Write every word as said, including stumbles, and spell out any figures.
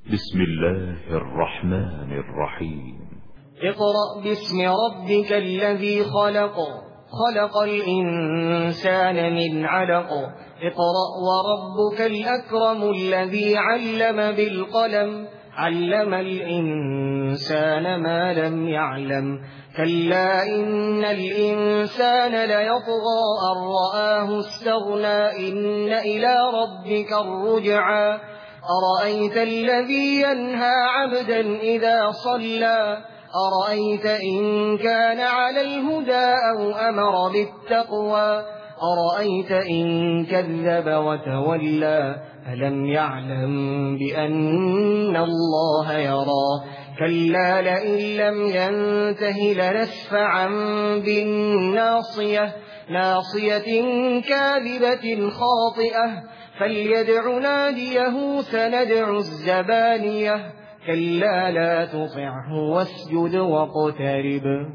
بسم الله الرحمن الرحيم. اقرأ باسم ربك الذي خلق خلق الإنسان من علق اقرأ وربك الأكرم الذي علم بالقلم علم الإنسان ما لم يعلم كلا إن الإنسان ليطغى أن رآه استغنى إن إلى ربك الرجعى أرأيت الذي ينهى عبدا إذا صلى أرأيت إن كان على الهدى أو أمر بالتقوى أرأيت إن كذب وتولى ألم يعلم بأن الله يرى كلا لئن لم ينته لنسفعا بالناصية ناصية كاذبة خاطئة فليدع ناديه سندع الزبانية كلا لا تطعه واسجد واقترب.